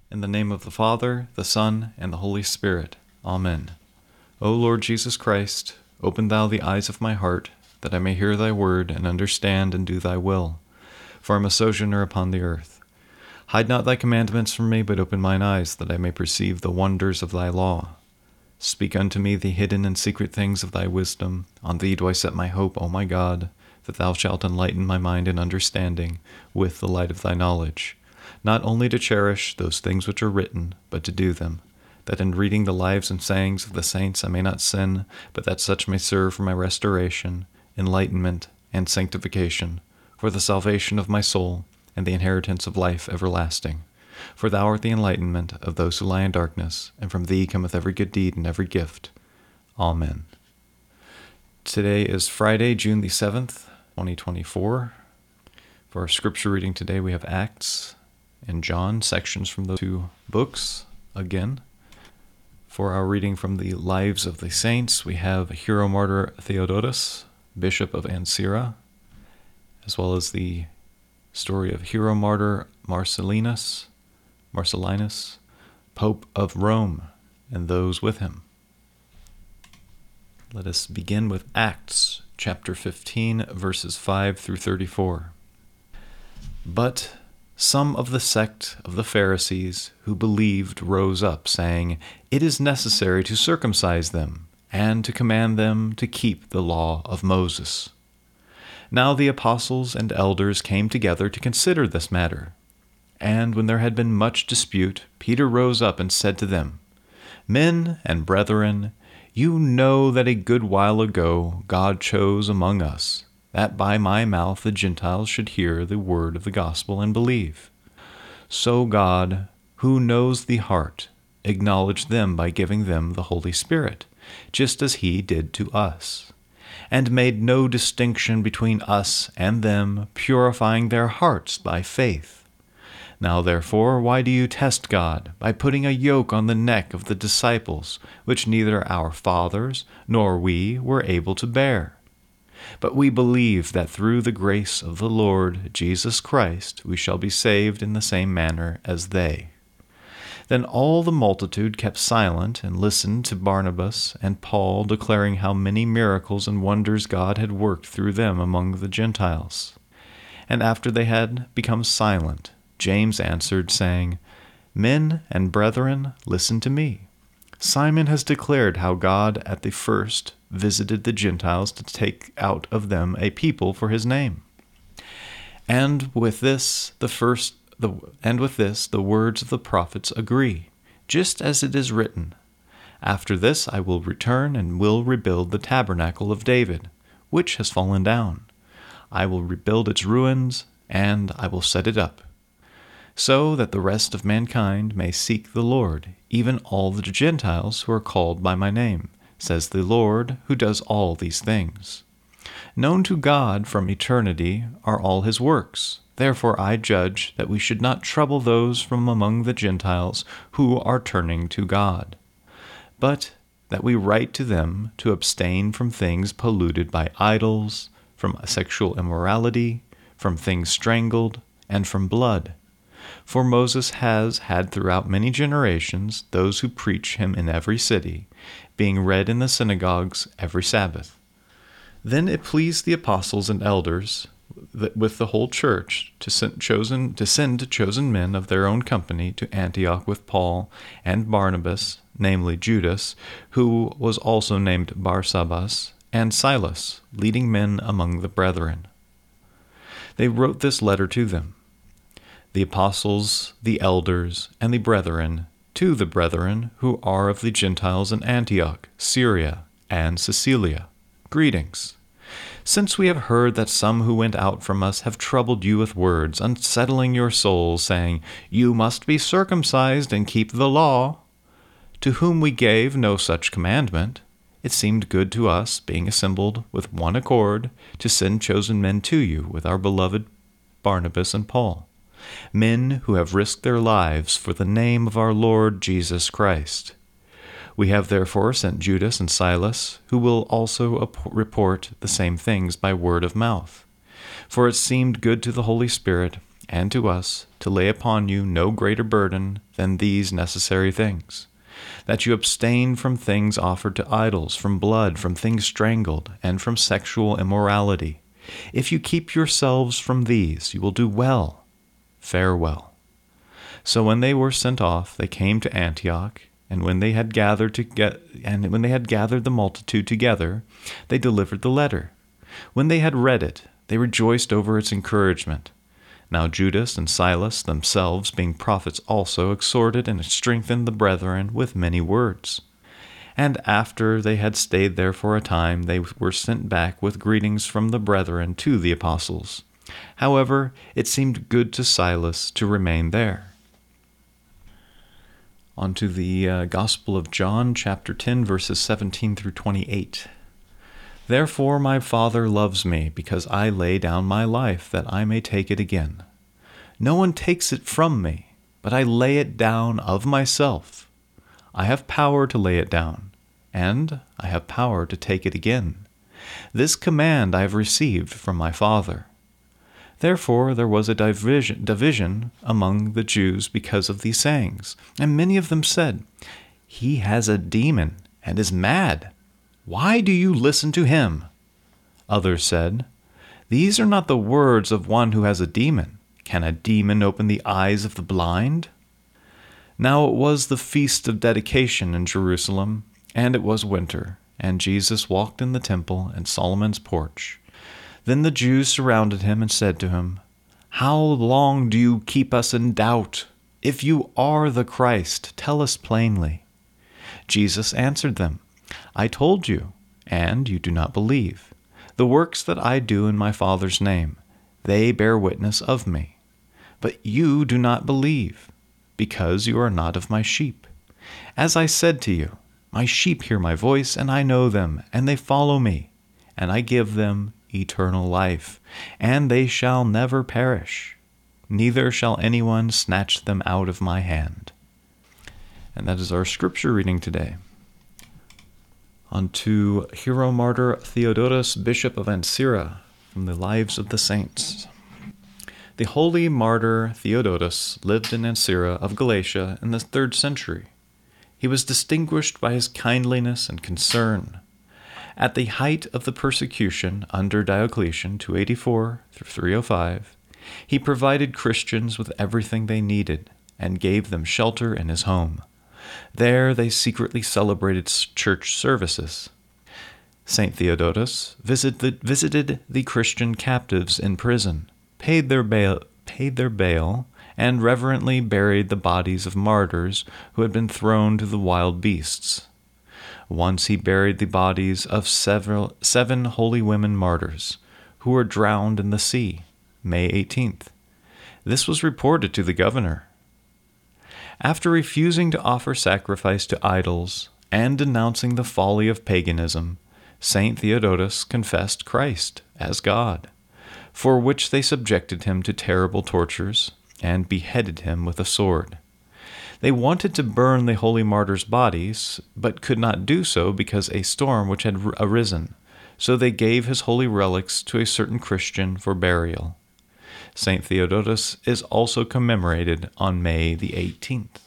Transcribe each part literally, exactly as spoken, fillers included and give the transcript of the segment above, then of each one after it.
In the name of the Father, the Son, and the Holy Spirit. Amen. O Lord Jesus Christ, open thou the eyes of my heart, that I may hear thy word, and understand and do thy will. For I am a sojourner upon the earth. Hide not thy commandments from me, but open mine eyes, that I may perceive the wonders of thy law. Speak unto me the hidden and secret things of thy wisdom. On thee do I set my hope, O my God, that thou shalt enlighten my mind and understanding with the light of thy knowledge, not only to cherish those things which are written, but to do them, that in reading the lives and sayings of the saints I may not sin, but that such may serve for my restoration, enlightenment, and sanctification, for the salvation of my soul, and the inheritance of life everlasting. For thou art the enlightenment of those who lie in darkness, and from thee cometh every good deed and every gift. Amen. Today is Friday, June the seventh, twenty twenty-four. For our scripture reading today, we have Acts and John, sections from those two books again. For our reading from the Lives of the Saints, we have hero martyr Theodotus, Bishop of Ancyra, as well as the story of hero martyr Marcellinus, Marcellinus, Pope of Rome, and those with him. Let us begin with Acts chapter fifteen, verses five through thirty-four. But some of the sect of the Pharisees who believed rose up, saying, It is necessary to circumcise them, and to command them to keep the law of Moses. Now the apostles and elders came together to consider this matter. And when there had been much dispute, Peter rose up and said to them, Men and brethren, you know that a good while ago God chose among us, that by my mouth the Gentiles should hear the word of the gospel and believe. So God, who knows the heart, acknowledged them by giving them the Holy Spirit, just as he did to us, and made no distinction between us and them, purifying their hearts by faith. Now therefore, why do you test God by putting a yoke on the neck of the disciples, which neither our fathers nor we were able to bear? But we believe that through the grace of the Lord Jesus Christ we shall be saved in the same manner as they. Then all the multitude kept silent and listened to Barnabas and Paul, declaring how many miracles and wonders God had worked through them among the Gentiles. And after they had become silent, James answered, saying, Men and brethren, listen to me. Simon has declared how God at the first visited the Gentiles to take out of them a people for his name. And with this the first the and with this the words of the prophets agree, just as it is written, After this I will return and will rebuild the tabernacle of David, which has fallen down. I will rebuild its ruins, and I will set it up, so that the rest of mankind may seek the Lord, even all the Gentiles who are called by my name, says the Lord, who does all these things. Known to God from eternity are all his works. Therefore I judge that we should not trouble those from among the Gentiles who are turning to God, but that we write to them to abstain from things polluted by idols, from sexual immorality, from things strangled, and from blood. For Moses has had throughout many generations those who preach him in every city, being read in the synagogues every Sabbath. Then it pleased the apostles and elders, with the whole church, to send chosen to send chosen men of their own company to Antioch with Paul and Barnabas, namely Judas, who was also named Barsabbas, and Silas, leading men among the brethren. They wrote this letter to them. The apostles, the elders, and the brethren, to the brethren who are of the Gentiles in Antioch, Syria, and Cilicia, greetings. Since we have heard that some who went out from us have troubled you with words, unsettling your souls, saying, You must be circumcised and keep the law, to whom we gave no such commandment, it seemed good to us, being assembled with one accord, to send chosen men to you with our beloved Barnabas and Paul, men who have risked their lives for the name of our Lord Jesus Christ. We have therefore sent Judas and Silas, who will also report the same things by word of mouth. For it seemed good to the Holy Spirit and to us to lay upon you no greater burden than these necessary things, that you abstain from things offered to idols, from blood, from things strangled, and from sexual immorality. If you keep yourselves from these, you will do well. Farewell." So when they were sent off, they came to Antioch, and when they had gathered to get, and when they had gathered the multitude together, they delivered the letter. When they had read it, they rejoiced over its encouragement. Now Judas and Silas themselves, being prophets also, exhorted and strengthened the brethren with many words. And after they had stayed there for a time, they were sent back with greetings from the brethren to the apostles. However, it seemed good to Silas to remain there. On to the uh, Gospel of John, chapter ten, verses seventeen through twenty-eight. "Therefore my Father loves me, because I lay down my life, that I may take it again. No one takes it from me, but I lay it down of myself. I have power to lay it down, and I have power to take it again. This command I have received from my Father." Therefore there was a division, division among the Jews because of these sayings, and many of them said, "He has a demon and is mad. Why do you listen to him?" Others said, "These are not the words of one who has a demon. Can a demon open the eyes of the blind?" Now it was the feast of dedication in Jerusalem, and it was winter, and Jesus walked in the temple and Solomon's porch. Then the Jews surrounded him and said to him, "How long do you keep us in doubt? If you are the Christ, tell us plainly." Jesus answered them, "I told you, and you do not believe. The works that I do in my Father's name, they bear witness of me. But you do not believe, because you are not of my sheep. As I said to you, my sheep hear my voice, and I know them, and they follow me, and I give them eternal life, and they shall never perish, neither shall anyone snatch them out of my hand." And that is our scripture reading today. On to Hero Martyr Theodorus, Bishop of Ancyra, from the Lives of the Saints. The holy martyr Theodorus lived in Ancyra of Galatia in the third century. He was distinguished by his kindliness and concern. At the height of the persecution under Diocletian, two eighty-four through three oh five, he provided Christians with everything they needed and gave them shelter in his home. There they secretly celebrated church services. Saint Theodorus visit the, visited the Christian captives in prison, paid their bail, paid their bail, and reverently buried the bodies of martyrs who had been thrown to the wild beasts. Once he buried the bodies of several, seven holy women martyrs who were drowned in the sea, May eighteenth. This was reported to the governor. After refusing to offer sacrifice to idols and denouncing the folly of paganism, Saint Theodorus confessed Christ as God, for which they subjected him to terrible tortures and beheaded him with a sword. They wanted to burn the holy martyrs' bodies, but could not do so because a storm which had arisen, so they gave his holy relics to a certain Christian for burial. Saint Theodorus is also commemorated on May the eighteenth.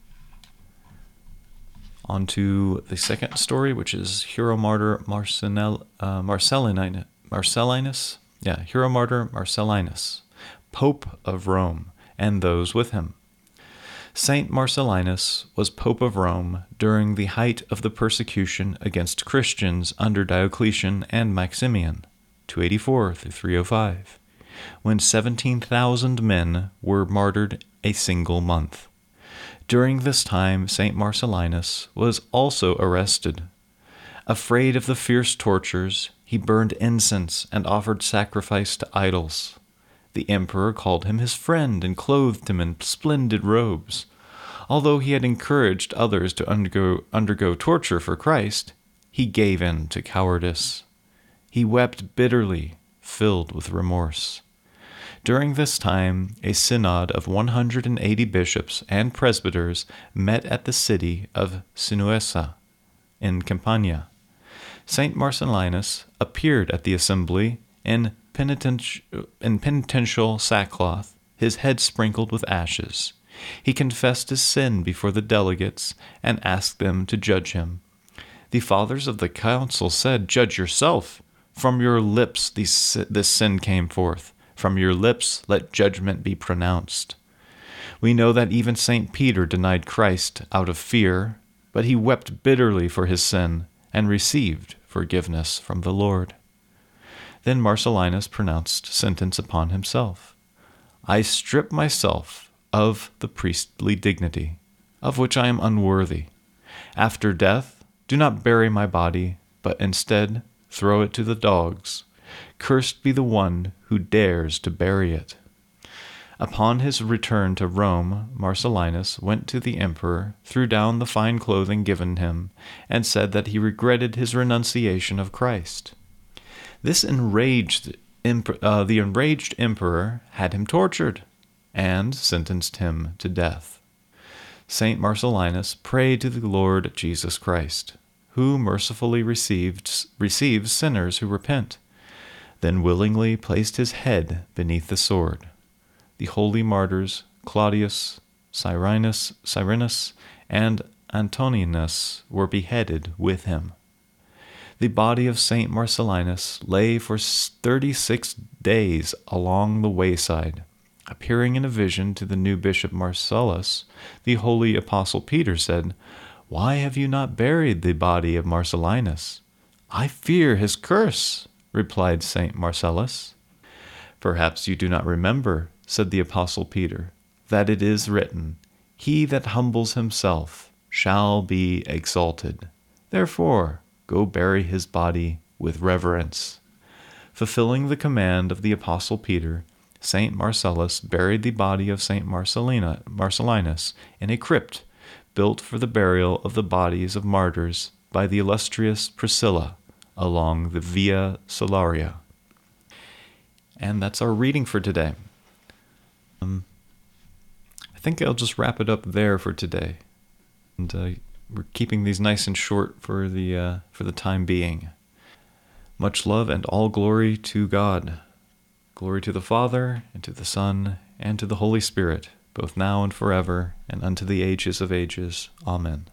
On to the second story, which is Hero Martyr Marcinel, uh, Marcellinus. Marcellinus? Yeah, Hero Martyr Marcellinus, Pope of Rome, and those with him. Saint Marcellinus was Pope of Rome during the height of the persecution against Christians under Diocletian and Maximian, two eighty-four through three oh five, when seventeen thousand men were martyred a single month. During this time, Saint Marcellinus was also arrested. Afraid of the fierce tortures, he burned incense and offered sacrifice to idols. The emperor called him his friend and clothed him in splendid robes. Although he had encouraged others to undergo, undergo torture for Christ, he gave in to cowardice. He wept bitterly, filled with remorse. During this time, a synod of one hundred eighty bishops and presbyters met at the city of Sinuessa in Campania. Saint Marcellinus appeared at the assembly in Penitent, in penitential sackcloth, his head sprinkled with ashes. He confessed his sin before the delegates and asked them to judge him. The fathers of the council said, "Judge yourself. From your lips this sin came forth. From your lips let judgment be pronounced." We know that even Saint Peter denied Christ out of fear, but he wept bitterly for his sin and received forgiveness from the Lord. Then Marcellinus pronounced sentence upon himself. "I strip myself of the priestly dignity, of which I am unworthy. After death, do not bury my body, but instead throw it to the dogs. Cursed be the one who dares to bury it." Upon his return to Rome, Marcellinus went to the emperor, threw down the fine clothing given him, and said that he regretted his renunciation of Christ. This enraged uh, the enraged emperor had him tortured and sentenced him to death. Saint Marcellinus prayed to the Lord Jesus Christ, who mercifully received, receives sinners who repent, then willingly placed his head beneath the sword. The holy martyrs Claudius, Cyrinus, Cyrinus, and Antoninus were beheaded with him. The body of Saint Marcellinus lay for thirty-six days along the wayside. Appearing in a vision to the new bishop Marcellus, the holy apostle Peter said, "Why have you not buried the body of Marcellinus?" "I fear his curse," replied Saint Marcellus. "Perhaps you do not remember," said the apostle Peter, "that it is written, 'He that humbles himself shall be exalted.' Therefore, go bury his body with reverence." Fulfilling the command of the apostle Peter, Saint Marcellus buried the body of Saint Marcellina, Marcellinus in a crypt built for the burial of the bodies of martyrs by the illustrious Priscilla along the Via Salaria. And that's our reading for today. Um, I think I'll just wrap it up there for today. And uh, we're keeping these nice and short for the uh, for the time being. Much love and all glory to God. Glory to the Father, and to the Son, and to the Holy Spirit, both now and forever, and unto the ages of ages. Amen.